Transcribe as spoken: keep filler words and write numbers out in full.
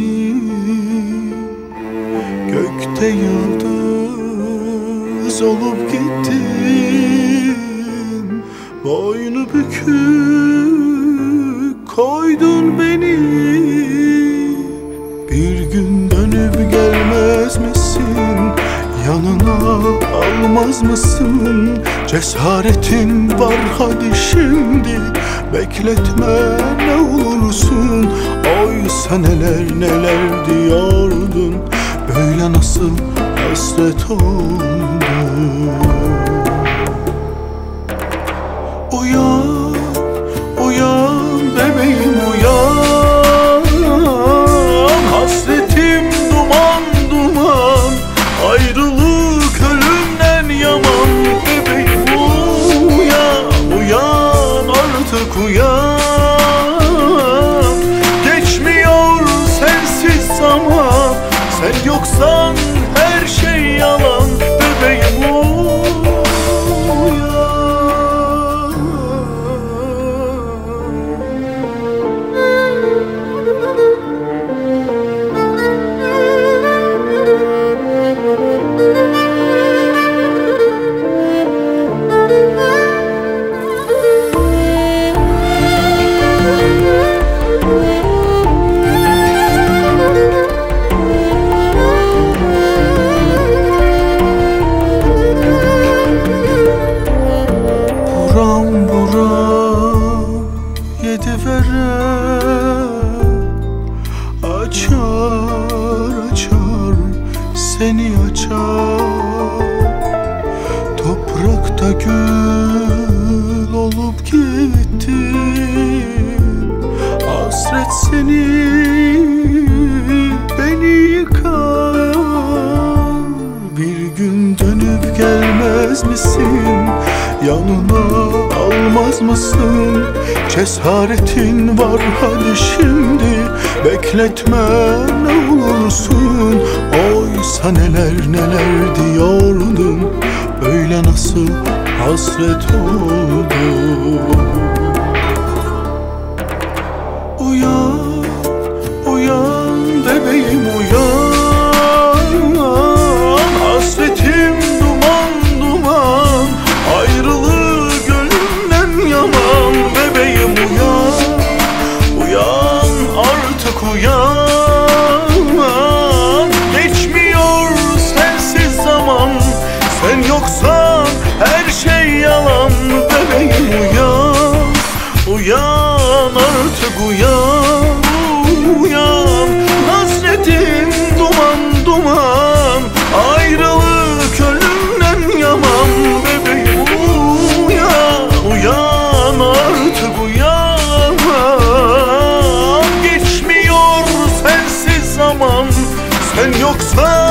Gökte yıldız olup gittin. Boynu bükük koydun beni. Bir gün dönüp gelmez misin? Yanına almaz mısın? Cesaretin var hadi şimdi, bekletme ne olursun. Oysa neler neler diyordun, böyle nasıl hasret oldun. Uyan, uyan bebeğim uyan. Hasretim duman duman, ayrılık ölümden yaman. Bebeğim uyan, uyan artık uyan. Geçmiyor sensiz zaman, sen yoksan her şey yalan. Bebeğim uyan. Buram buram yedi vere, açar açar seni açar. Toprakta gül olup gittin. Hasret seni beni yıkar. Bir gün dönüp gelmez misin? Yanına almaz mısın? Cesaretin var hadi şimdi, bekletme ne olursun. Oysa neler neler diyordun, böyle nasıl hasret oldun. Uyan, uyan bebeğim uyan. Hasretim duman duman, ayrılık ölümden yaman. Bebeğim uyan, uyan artık uyan. Geçmiyor sensiz zaman, sen yoksan her şey yalan. Bebeğim uyan, uyan artık uyan, uyan. Hasretin duman duman, ayrılık ölümden yaman. Bebeğim uyan, uyan artık uyan. Geçmiyor sensiz zaman, sen yoksan